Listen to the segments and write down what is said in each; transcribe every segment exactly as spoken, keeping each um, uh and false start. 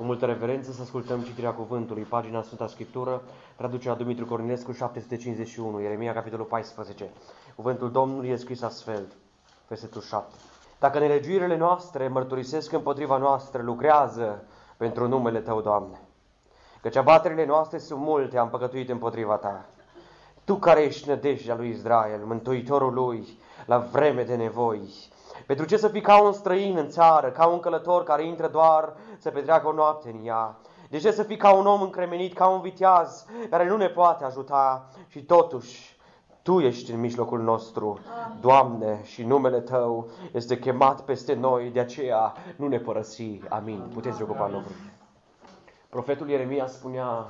Cu multă reverență să ascultăm citirea cuvântului, pagina Sfânta Scriptură, traducerea Dumitru Cornilescu, șapte sute cincizeci și unu, Ieremia, capitolul paisprezece. Cuvântul Domnului e scris astfel, versetul șapte. Dacă nelegiuirile noastre mărturisesc împotriva noastră, lucrează pentru numele Tău, Doamne. Căci abaterile noastre sunt multe, am păcătuit împotriva Ta. Tu care ești nădejdea lui Israel, mântuitorul lui, la vreme de nevoi. Pentru ce să fii ca un străin în țară, ca un călător care intră doar să petreacă o noapte în ea? De ce să fii ca un om încremenit, ca un viteaz care nu ne poate ajuta? Și totuși, Tu ești în mijlocul nostru, Doamne, și numele Tău este chemat peste noi, de aceea nu ne părăsi. Amin. Puteți ocupa locurile. Profetul Ieremia spunea,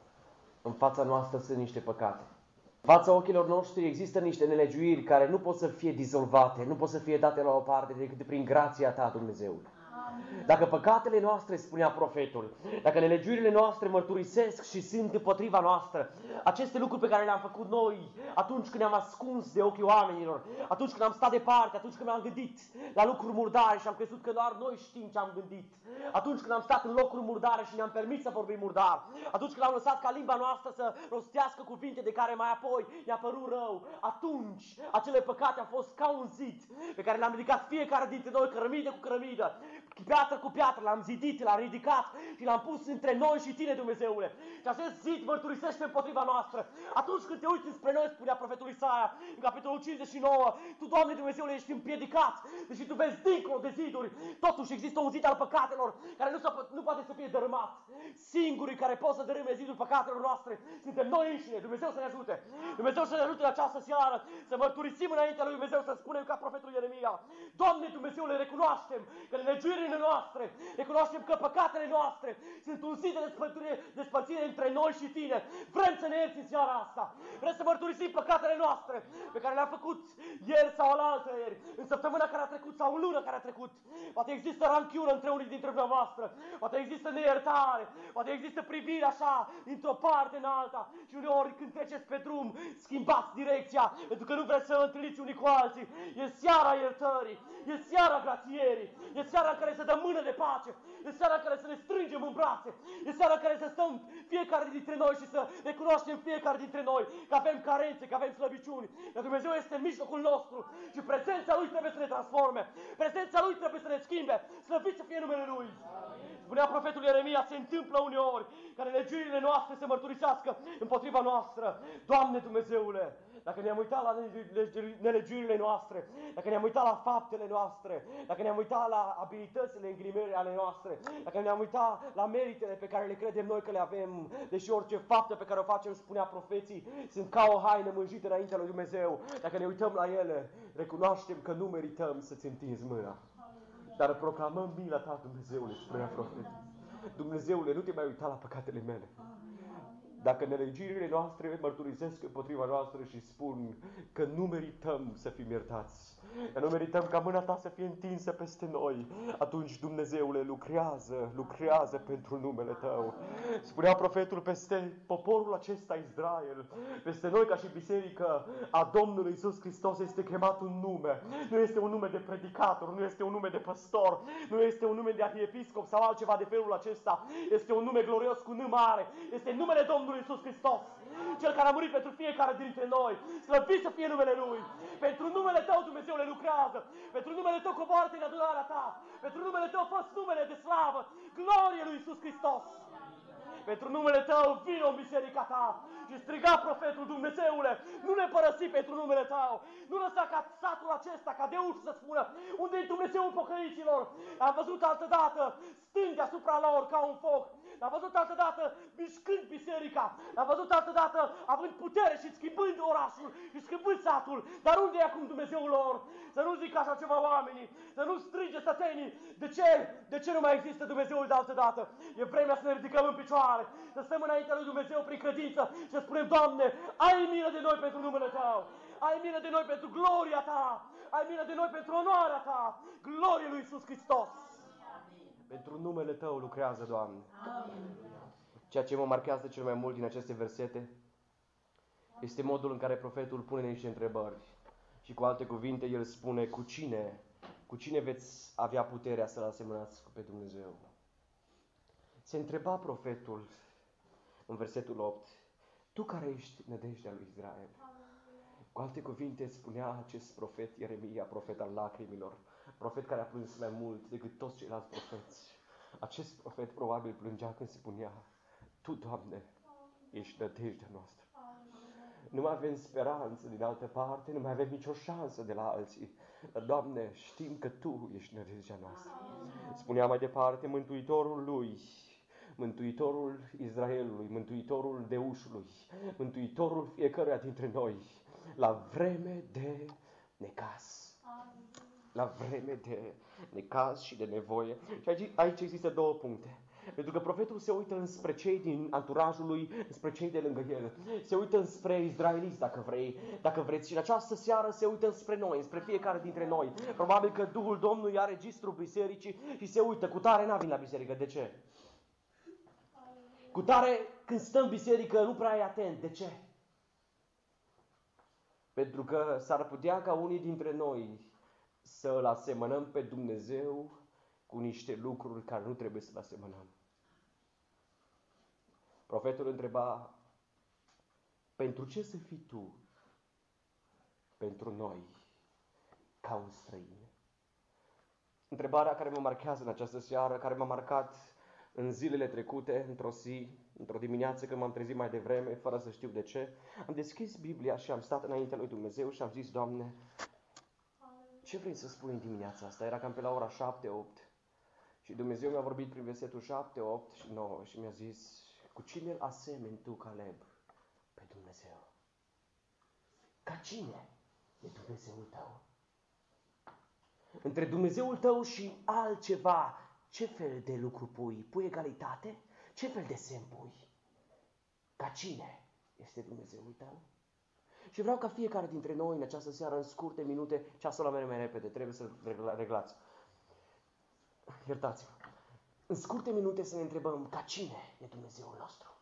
în fața noastră sunt niște păcate. În fața ochilor noștri există niște nelegiuiri care nu pot să fie dizolvate, nu pot să fie date la o parte decât prin grația Ta, Dumnezeule. Dacă păcatele noastre, spunea profetul, dacă nelegiuirile noastre mărturisesc și sunt împotriva noastră, aceste lucruri pe care le-am făcut noi atunci când ne-am ascuns de ochii oamenilor, atunci când am stat departe, atunci când am gândit la lucruri murdare și am crezut că doar noi știm ce am gândit, atunci când am stat în locuri murdare și ne-am permis să vorbim murdar, atunci când am lăsat ca limba noastră să rostească cuvinte de care mai apoi i-a părut rău, atunci acele păcate au fost ca un zid pe care l-am ridicat fiecare dintre noi, cărămidă cu cărămidă, piatră cu piatră, l-am zidit, l-am ridicat și l-am pus între noi și Tine, Dumnezeule. Și acest zid mărturisește împotriva noastră. Atunci când te uiți spre noi, spunea profetul Isaia, în capitolul cincizeci și nouă, Tu, Doamne Dumnezeule, ești împiedicat, deși Tu vezi dincolo de ziduri. Totuși există un zid al păcatelor care nu, nu poate să fie dărâmat. Singurii care pot să dărâme zidul păcatelor noastre suntem noi înșine. Dumnezeu să ne ajute. Dumnezeu să ne ajute în această seară să mărturisim înaintea lui Dumnezeu, să spunem ca profetul Ieremia, Doamne Dumnezeule, recunoaștem că nelegiuirile noastre, recunoaștem că păcatele noastre sunt un zid de despărțire, despărțire între noi și Tine. Vrem să ne ierți în seara asta. Vrem să mărturisim păcatele noastre pe care le-am făcut ieri sau alaltă ieri, în săptămâna care a trecut sau în luna care a trecut. Poate există ranchiură între unii dintre dumneavoastră, poate există neiertare, poate există privire așa, dintr-o parte în alta și uneori când treceți pe drum, schimbați direcția, pentru că nu vreți să întâlniți unii cu alții. E seara iertării, e seara grațierii, e seara în care să dăm mână de pace, e seara în care să ne strângem în brațe, e seara în care să stăm fiecare dintre noi și să recunoaștem fiecare dintre noi că avem carențe, că avem slăbiciuni, că Dumnezeu este în mijlocul nostru și prezența Lui trebuie să ne transforme, prezența Lui trebuie să ne schimbe, slăvit să fie numele Lui. Spunea profetul Ieremia, se întâmplă uneori ca nelegiuirile noastre să mărturisească împotriva noastră. Doamne Dumnezeule, dacă ne-am uitat la nelegiuirile noastre, dacă ne-am uitat la faptele noastre, dacă ne-am uitat la abilitățile înghilimării ale noastre, dacă ne-am uitat la meritele pe care le credem noi că le avem, deși orice faptă pe care o facem, spunea profeții, sunt ca o haină mânjită înaintea lui Dumnezeu, dacă ne uităm la ele, recunoaștem că nu merităm să-ți întinzi mâna. Dar proclamăm mila Ta, Dumnezeule, spunea profetul. Dumnezeule, nu te mai uita la păcatele mele. Dacă nelegiuirile noastre mărturisesc împotriva noastră și spun că nu merităm să fim iertați, că nu merităm ca mâna Ta să fie întinsă peste noi, atunci, Dumnezeule, lucrează, lucrează pentru numele Tău. Spunea profetul peste poporul acesta Israel, peste noi ca și biserică a Domnului Iisus Hristos este chemat un nume. Nu este un nume de predicator, nu este un nume de păstor, nu este un nume de arhiepiscop sau altceva de felul acesta. Este un nume glorios cu N mare. Este numele Domnului Iisus Hristos, Cel care a murit pentru fiecare dintre noi. Slăvit să fie numele Lui. Pentru numele Tău, Dumnezeule, lucrează. Pentru numele Tău coboară-te în adunarea Ta. Pentru numele Tău fă-ți numele de slavă. Glorie lui Iisus Hristos. Pentru numele Tău vină în biserica Ta. Și striga profetul, Dumnezeule, nu ne părăsi pentru numele Tău. Nu lăsa ca satul acesta, ca Deușul să spună, unde e Dumnezeul pocăiților? Am văzut altădată stând deasupra lor ca un foc. L-am văzut altădată mișcând biserica. L-am văzut altădată având putere și schimbând orașul și schimbând satul. Dar unde e acum Dumnezeul lor? Să nu zic așa ceva oamenii, să nu strige sătenii. De ce? De ce nu mai există Dumnezeul de altădată? E vremea să ne ridicăm în picioare, să stăm înaintea lui Dumnezeu prin credință și să spunem, Doamne, ai milă de noi pentru numele Tău. Ai milă de noi pentru gloria Ta. Ai milă de noi pentru onoarea Ta. Glorie lui Iisus Hristos. Pentru numele Tău lucrează, Doamne. Amin. Ceea ce mă marchează cel mai mult din aceste versete este modul în care profetul pune niște întrebări. Și cu alte cuvinte, el spune, cu cine, cu cine veți avea puterea să-L asemănați pe Dumnezeu? Se întreba profetul în versetul opt, tu care ești nădejdea lui Israel? Cu alte cuvinte spunea acest profet Ieremia, profet al lacrimilor, profet care a plâns mai mult decât toți ceilalți profeți. Acest profet probabil plângea când spunea, tu, Doamne, ești nădejdea noastră. Nu mai avem speranță din altă parte, nu mai avem nicio șansă de la alții. Dar, Doamne, știm că Tu ești nădejdea noastră. Spunea mai departe, Mântuitorul lui, Mântuitorul Israelului, Mântuitorul Deușului, Mântuitorul fiecăruia dintre noi, la vreme de necaz. La vreme de necaz și de nevoie. Și aici, aici există două puncte. Pentru că profetul se uită înspre cei din anturajul lui, înspre cei de lângă el. Se uită înspre izraeliți, dacă vrei, dacă vreți. Și în această seară se uită înspre noi, înspre fiecare dintre noi. Probabil că Duhul Domnului are registrul bisericii și se uită. Cu tare n-a venit la biserică. De ce? Cu tare, când stă în biserică, nu prea e atent. De ce? Pentru că s-ar putea ca unii dintre noi să îl asemănăm pe Dumnezeu cu niște lucruri care nu trebuie să le asemănăm. Profetul întreba, pentru ce să fii tu pentru noi ca un străin? Întrebarea care mă marchează în această seară, care m-a marcat în zilele trecute, într-o zi, într-o dimineață când m-am trezit mai devreme, fără să știu de ce, am deschis Biblia și am stat înaintea lui Dumnezeu și am zis, Doamne, ce vrei să spui în dimineața asta? Era cam pe la ora șapte opt. Și Dumnezeu mi-a vorbit prin versetul șapte, opt și nouă și mi-a zis, cu cine îl asemeni tu, Caleb? Pe Dumnezeu. Ca cine e Dumnezeul tău? Între Dumnezeul tău și altceva, ce fel de lucru pui? Pui egalitate? Ce fel de semn pui? Ca cine este Dumnezeul tău? Și vreau ca fiecare dintre noi în această seară, în scurte minute, ceasul la merge mai repede, trebuie să-l reglați. Iertați-mă. În scurte minute să ne întrebăm, ca cine e Dumnezeul nostru?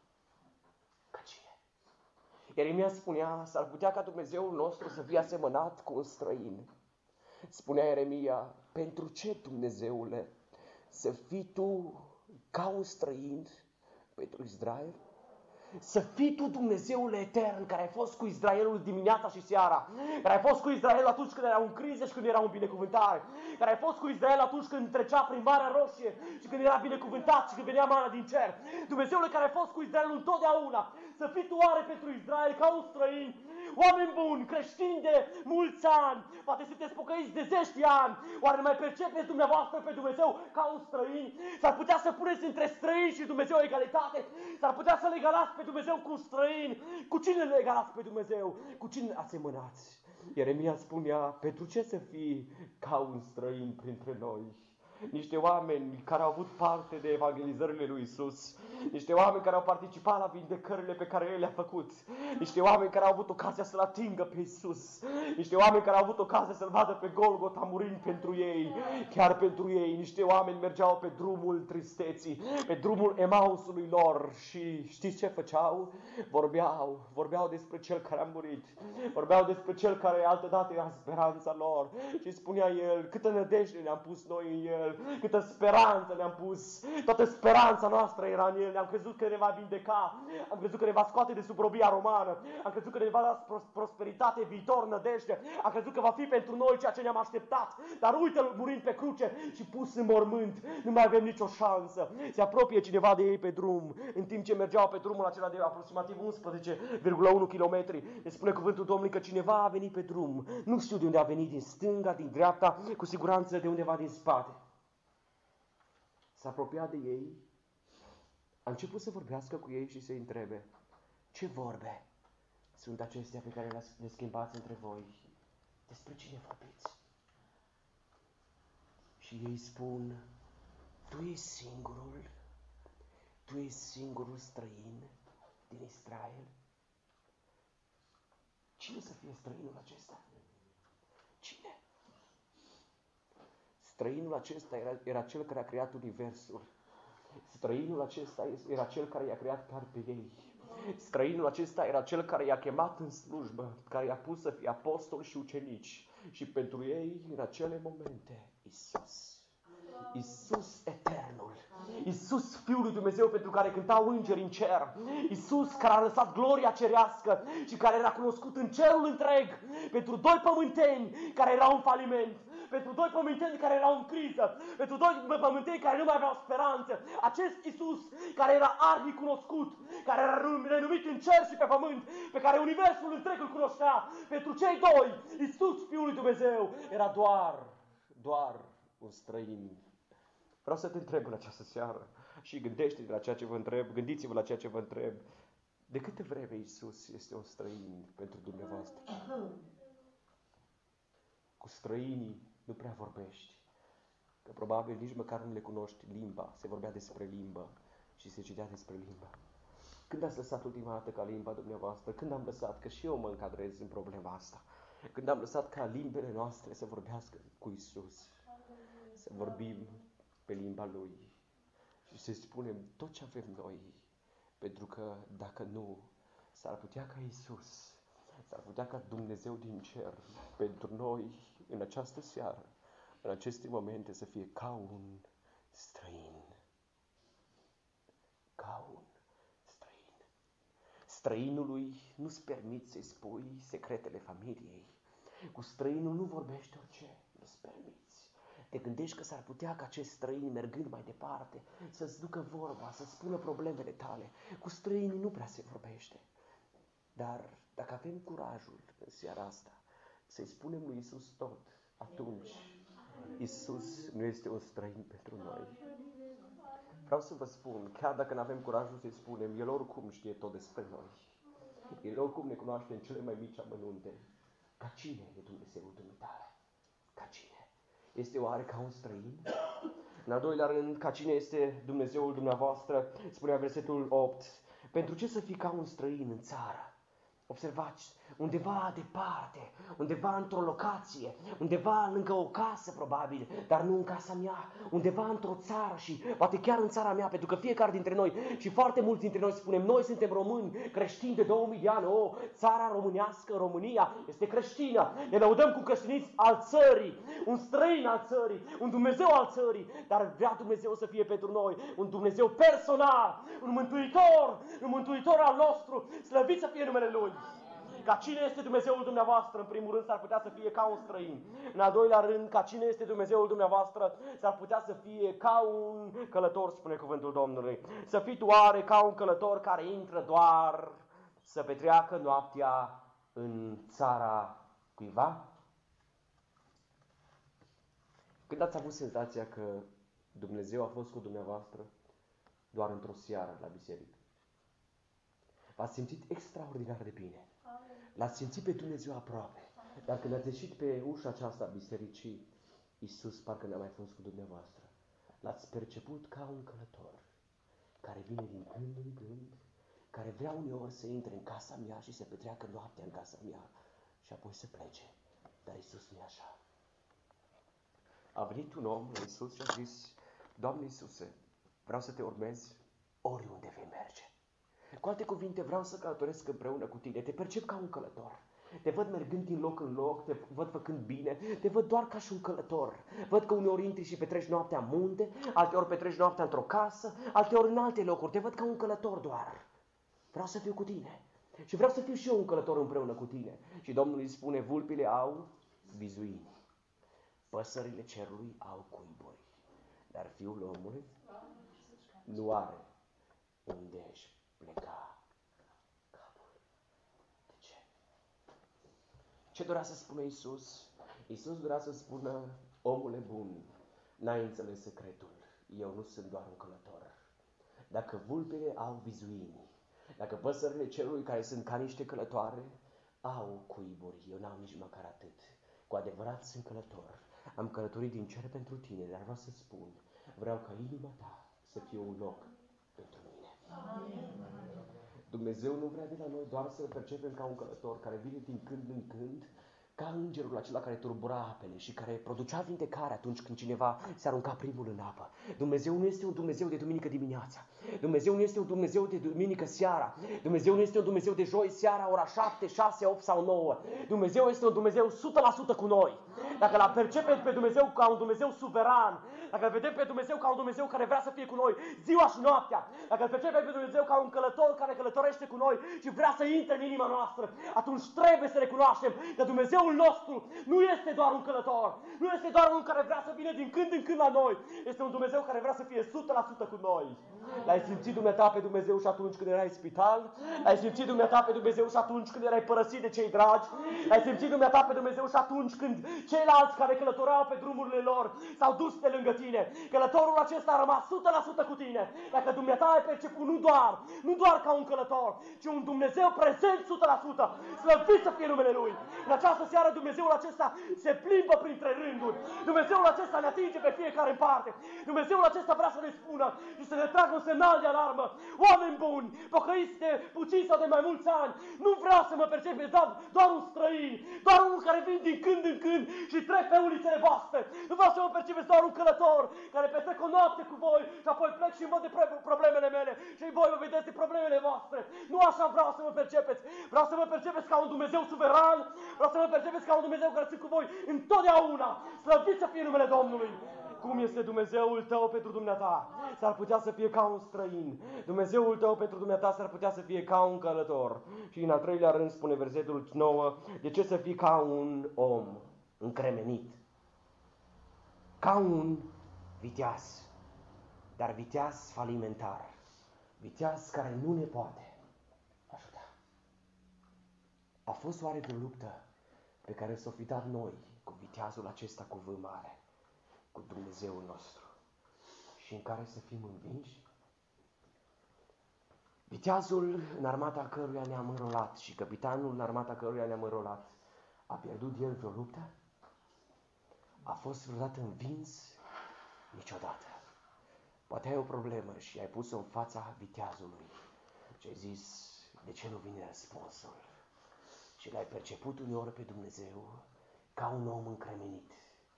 Ca cine? Ieremia spunea, s-ar putea ca Dumnezeul nostru să fie asemănat cu un străin. Spunea Ieremia, pentru ce, Dumnezeule, să fii tu ca un străin pentru Israel? Să fii tu Dumnezeul etern care ai fost cu Israelul dimineața și seara, care ai fost cu Israel atunci când erau în criză și când erau în binecuvântare, care ai fost cu Israel atunci când trecea prin Marea Roșie și când era binecuvântat și când venea mana din cer. Dumnezeule care ai fost cu Israelul întotdeauna, să fii tu oare pentru Israel ca un străin. Oameni buni, creștini de mulți ani, poate sunteți pocăiți de zeci de ani, oare nu mai percepeți dumneavoastră pe Dumnezeu ca un străin? S-ar putea să puneți între străini și Dumnezeu egalitate? S-ar putea să legalați pe Dumnezeu cu un străin? Cu cine legalați pe Dumnezeu? Cu cine asemănați? Ieremia spunea, pentru ce să fii ca un străin printre noi? Niște oameni care au avut parte de evangelizările lui Isus, niște oameni care au participat la vindecările pe care El le-a făcut, niște oameni care au avut ocazia să-L atingă pe Isus, niște oameni care au avut ocazia să-L vadă pe Golgota murind pentru ei, chiar pentru ei, niște oameni mergeau pe drumul tristeții, pe drumul Emausului lor și știți ce făceau? Vorbeau, vorbeau despre Cel care a murit, vorbeau despre Cel care altădată era speranța lor și spunea El, câtă nădejde ne-am pus noi în El, câtă speranță ne-am pus, toată speranța noastră era în El, am crezut că ne va vindeca, am crezut că ne va scoate de sub robia romană, am crezut că ne va da prosperitate, viitor, nădejde, am crezut că va fi pentru noi ceea ce ne-am așteptat, dar uite-L murind pe cruce și pus în mormânt, nu mai avem nicio șansă. Se apropie cineva de ei pe drum, în timp ce mergeau pe drumul acela de aproximativ unsprezece virgulă unu kilometri, ne spune cuvântul Domnului că cineva a venit pe drum, nu știu de unde a venit, din stânga, din dreapta, cu siguranță de undeva din spate. S-a apropiat de ei, a început să vorbească cu ei și să-i întrebe, ce vorbe sunt acestea pe care le schimbați între voi? Despre cine vorbiți? Și ei spun, tu ești singurul, tu ești singurul străin din Israel? Cine să fie străinul acesta? Cine? Străinul acesta era, era cel care a creat universul. Străinul acesta era cel care i-a creat chiar pe ei. Străinul acesta era cel care i-a chemat în slujbă, care i-a pus să fie apostoli și ucenici. Și pentru ei, în acele momente, Isus. Iisus eternul, Iisus Fiul lui Dumnezeu pentru care cântau îngeri în cer, Iisus care a lăsat gloria cerească și care era cunoscut în cerul întreg pentru doi pământeni care erau în faliment, pentru doi pământeni care erau în criză, pentru doi pământeni care nu mai aveau speranță. Acest Iisus care era arhi cunoscut, care era renumit în cer și pe pământ, pe care universul întreg îl cunoștea, pentru cei doi, Iisus Fiul lui Dumnezeu, era doar, doar un străin. Vreau să te întreb în această seară și gândește-te la ceea ce vă întreb, gândiți-vă la ceea ce vă întreb. De câte vreme Iisus este un străin pentru dumneavoastră? Cu străinii nu prea vorbești, că probabil nici măcar nu le cunoști limba. Se vorbea despre limbă și se citea despre limbă. Când ați lăsat ultima dată ca limba dumneavoastră? Când am lăsat? Că și eu mă încadrez în problema asta. Când am lăsat ca limbele noastre să vorbească cu Iisus, să vorbim pe limba Lui și să spunem tot ce avem noi, pentru că dacă nu, s-ar putea ca Iisus, s-ar putea ca Dumnezeu din cer pentru noi în această seară, în aceste momente, să fie ca un străin. Ca un străin. Străinului nu-ți permiți să-i spui secretele familiei. Cu străinul nu vorbești orice, nu-ți permiți. Te gândești că s-ar putea ca acest străin, mergând mai departe, să-ți ducă vorba, să spună problemele tale. Cu străinii nu prea se vorbește. Dar dacă avem curajul în seara asta să-i spunem lui Iisus tot, atunci Iisus nu este un străin pentru noi. Vreau să vă spun, chiar dacă nu avem curajul să-i spunem, El oricum știe tot despre noi. El oricum ne cunoaște în cele mai mici amănunte. Ca cine e Dumnezeul dumneitale? Ca cine? Este oare ca un străin? În al doilea rând, ca cine este Dumnezeul dumneavoastră? Spunea versetul opt. Pentru ce să fii ca un străin în țară? Observați, undeva departe, undeva într-o locație, undeva lângă o casă probabil, dar nu în casa mea, undeva într-o țară și poate chiar în țara mea, pentru că fiecare dintre noi și foarte mulți dintre noi spunem, noi suntem români, creștini de două mii de ani, o, țara românească, România, este creștină, ne lăudăm cu creștinism al țării, un străin al țării, un Dumnezeu al țării, dar vrea Dumnezeu să fie pentru noi un Dumnezeu personal, un mântuitor, un mântuitor al nostru, slăvit să fie numele Lui. Ca cine este Dumnezeul dumneavoastră? În primul rând s-ar putea să fie ca un străin. În al doilea rând, ca cine este Dumnezeul dumneavoastră? S-ar putea să fie ca un călător, spune cuvântul Domnului. Să fii tu oare ca un călător care intră doar să petreacă noaptea în țara cuiva? Când ați avut senzația că Dumnezeu a fost cu dumneavoastră doar într-o seară la biserică? V-ați simțit extraordinar de bine. L-ați simțit pe Dumnezeu aproape. Dar când ați ieșit pe ușa aceasta a bisericii, Iisus parcă n-a mai fost cu dumneavoastră. L-ați perceput ca un călător care vine din când în când, care vrea uneori să intre în casa mea și să petreacă noaptea în casa mea și apoi să plece. Dar Iisus nu e așa. A venit un om la Iisus și a zis, Doamne Iisuse, vreau să te urmez oriunde vei merge. Cu alte cuvinte, vreau să călătoresc împreună cu tine. Te percep ca un călător. Te văd mergând din loc în loc, te văd făcând bine, te văd doar ca și un călător. Văd că uneori intri și petreci noaptea în munte, alteori petreci noaptea într-o casă, alteori în alte locuri. Te văd ca un călător doar. Vreau să fiu cu tine. Și vreau să fiu și eu un călător împreună cu tine. Și Domnul îi spune, vulpile au vizuini, păsările cerului au cuiburi, dar Fiul omului nu are unde își pleca capul. De ce? Ce dorea să spună Iisus? Iisus dorea să spună, omule bun, n-ai înțeles secretul. Eu nu sunt doar un călător. Dacă vulpele au vizuini, dacă păsările cerului care sunt ca niște călătoare au cuiburi, eu n-am nici măcar atât. Cu adevărat sunt călător. Am călătorit din cer pentru tine, dar vreau să spun, vreau ca inima ta să fie un loc pentru mine. Amin. Dumnezeu nu vrea de la noi doar să-L percepem ca un călător care vine din când în când, ca îngerul acela care turbura apele și care producea vindecare atunci când cineva se arunca primul în apă. Dumnezeu nu este un Dumnezeu de duminică dimineața. Dumnezeu nu este un Dumnezeu de duminică seara. Dumnezeu nu este un Dumnezeu de joi seara, ora șapte, șase, opt sau nouă. Dumnezeu este un Dumnezeu o sută la sută cu noi. Dacă l percepem pe Dumnezeu ca un Dumnezeu suveran, dacă îl vedem pe Dumnezeu ca un Dumnezeu care vrea să fie cu noi ziua și noaptea, dacă îl percepem pe Dumnezeu ca un călător care călătorește cu noi și vrea să intre în inima noastră, atunci trebuie să recunoaștem că Dumnezeul nostru nu este doar un călător, nu este doar unul care vrea să vină din când în când la noi, este un Dumnezeu care vrea să fie o sută la sută cu noi. L-ai simțit dumneata pe Dumnezeu și atunci când erai în spital? L-ai simțit dumneata pe Dumnezeu și atunci când erai părăsit de cei dragi? L-ai simțit dumneata pe Dumnezeu și atunci când ceilalți care călătoreau pe drumurile lor s-au dus de lângă tine? Călătorul acesta a rămas o sută la sută cu tine. Dacă dumneata ai perceput nu doar, nu doar ca un călător, ci un Dumnezeu prezent o sută la sută, slăvit să fie numele Lui. În această seară Dumnezeul acesta se plimbă printre rânduri. Dumnezeul acesta ne atinge pe fiecare în parte. Dumnezeul acesta vrea să ne spună și să ne tragă un semnal de alarmă. Oameni buni, pocăiți de puțin sau de mai mulți ani, nu vreau să mă percepeți doar, doar un străin, doar unul care vine din când în când și trec pe ulițele voastre. Nu vreau să mă percepeți doar un călător care petrec o noapte cu voi și apoi plec și văd de problemele mele și voi vă vedeți de problemele voastre. Nu așa vreau să mă percepeți. Vreau să mă percepeți ca un Dumnezeu suveran, vreau să mă percepeți ca un Dumnezeu care ține cu voi întotdeauna. Slăvit să fie numele Domnului. Cum este Dumnezeul tău pentru dumneata? S-ar putea să fie ca un străin. Dumnezeul tău pentru dumneata s-ar putea să fie ca un călător. Și în al treilea rând spune versetul nouă, de ce să fii ca un om încremenit? Ca un viteaz, dar viteaz falimentar. Viteaz care nu ne poate ajuta. A fost oare vreo luptă pe care s-o fi dat noi cu viteazul acesta cu V mare, cu Dumnezeul nostru, și în care să fim învinși? Viteazul în armata căruia ne-am înrolat și capitanul în armata căruia ne-am înrolat, a pierdut el vreo luptă? A fost vreodată învins? Niciodată. Poate ai o problemă și ai pus-o în fața viteazului și ai zis, de ce nu vine răspunsul? Și l-ai perceput uneori pe Dumnezeu ca un om încremenit.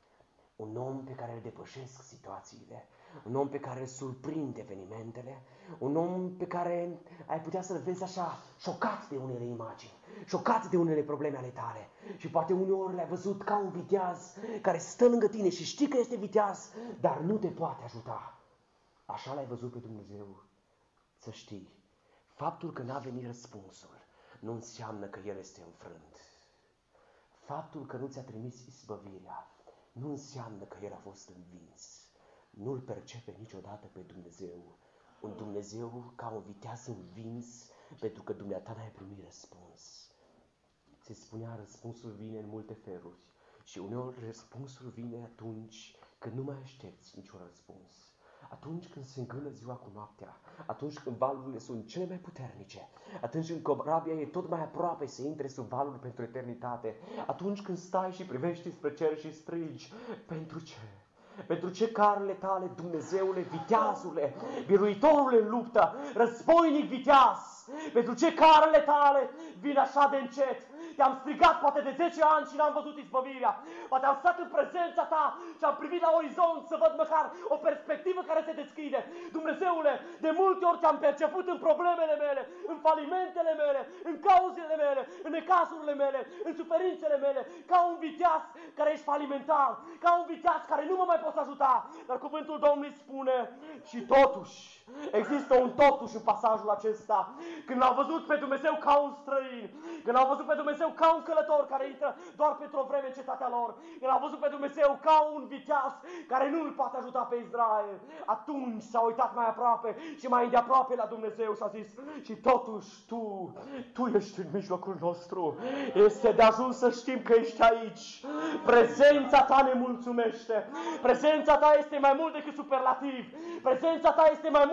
Un om pe care îl depășesc situațiile, un om pe care îl surprind evenimentele, un om pe care ai putea să-l vezi așa, șocat de unele imagini, șocat de unele probleme ale tale. Și poate uneori l-ai văzut ca un viteaz care stă lângă tine și știi că este viteaz, dar nu te poate ajuta. Așa l-ai văzut pe Dumnezeu. Să știi, faptul că n-a venit răspunsul nu înseamnă că El este înfrânt. Faptul că nu ți-a trimis izbăvirea nu înseamnă că El a fost învins. Nu-L percepe niciodată pe Dumnezeu, un Dumnezeu ca un viteaz învins, pentru că dumneata n-ai primit răspuns. Se spunea, răspunsul vine în multe feluri și uneori răspunsul vine atunci când nu mai aștepți niciun răspuns. Atunci când se îngână ziua cu noaptea, atunci când valurile sunt cele mai puternice, atunci când corabia e tot mai aproape să intre sub valul pentru eternitate, atunci când stai și privești spre cer și strigi, pentru ce? Pentru ce carele tale, Dumnezeule, viteazule, biruitorule în luptă, războinic viteaz, pentru ce carele tale vin așa de încet? Te-am strigat poate de zece ani și n-am văzut izbăvirea. Poate am stat în prezența ta și am privit la orizont să văd măcar o perspectivă care se deschide. Dumnezeule, de multe ori te-am perceput în problemele mele, în falimentele mele, în cauzele mele, în necazurile mele, în suferințele mele, ca un viteaz care ești falimentar, ca un viteaz care nu mă mai poți ajuta. Dar cuvântul Domnului spune, și totuși, există un totuși în pasajul acesta. Când l-au văzut pe Dumnezeu ca un străin, când l-au văzut pe Dumnezeu ca un călător care intră doar pentru o vreme în cetatea lor, când l-au văzut pe Dumnezeu ca un viteaz care nu îl poate ajuta pe Israel, atunci s-a uitat mai aproape și mai îndeaproape la Dumnezeu și a zis, și totuși tu, tu ești în mijlocul nostru. Este de ajuns să știm că ești aici. Prezența ta ne mulțumește. Prezența ta este mai mult decât superlativ. Prezența ta este mai mult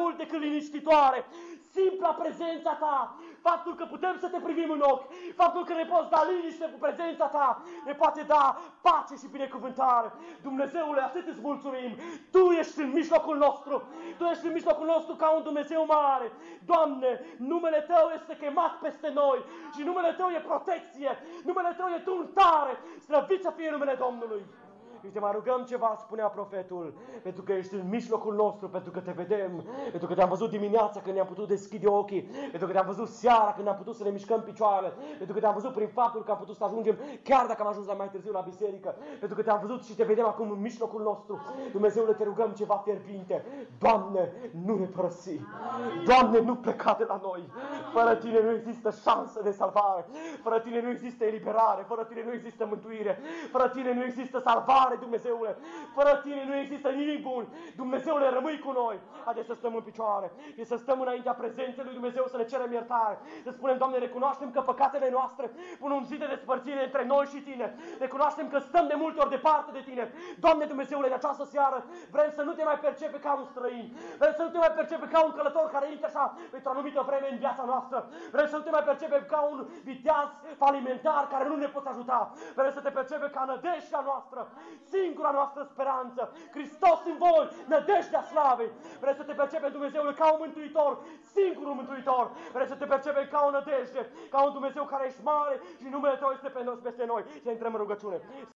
mult decât liniștitoare. Simpla prezența Ta, faptul că putem să Te privim în ochi, faptul că ne poți da liniște cu prezența Ta, ne poate da pace și binecuvântare. Dumnezeule, atât îți mulțumim. Tu ești în mijlocul nostru. Tu ești în mijlocul nostru ca un Dumnezeu mare. Doamne, numele Tău este chemat peste noi și numele Tău e protecție. Numele Tău e turnare. Slăvit să fie numele Domnului. Și te mai rugăm ceva, spunea profetul, pentru că ești în mijlocul nostru, pentru că Te vedem, pentru că Te-am văzut dimineața când ne-am putut deschide ochii, pentru că Te-am văzut seara când am putut să ne mișcăm picioarele, pentru că Te-am văzut prin faptul că am putut să ajungem, chiar dacă am ajuns la mai târziu la biserică, pentru că Te-am văzut și Te vedem acum în mijlocul nostru. Dumnezeule, Te rugăm ceva fierbinte. Doamne, nu ne părăsi. Doamne, nu pleca de la noi. Fără Tine nu există șansă de salvare. Fără Tine nu există eliberare. Fără Tine nu există mântuire. Fără Tine nu există salvare. Dumnezeule, fără Tine nu există nimic bun. Dumnezeule, rămâi cu noi. Haideți să stăm în picioare și să stăm înaintea prezenței lui Dumnezeu, să ne cerem iertare. Să spunem, Doamne, recunoaștem că păcatele noastre pun un zid de despărțire între noi și Tine. Recunoaștem că stăm de multe ori departe de Tine. Doamne Dumnezeule, în această seară vrem să nu Te mai percepe ca un străin. Vrem să nu Te mai percepe ca un călător care intră așa pentru o anumită vreme în viața noastră. Vrem să nu Te mai percepe ca un viteaz falimentar care nu ne poți ajuta. Vrem să Te percepe ca nădejdea noastră, singura noastră speranță, Hristos în voi, nădejdea slavei. Vrei să Te percepe, Dumnezeule, ca un mântuitor, singurul mântuitor. Vrei să Te percepe ca o nădejde, ca un Dumnezeu care ești mare și numele Tău este peste noi. Să intrăm în rugăciune.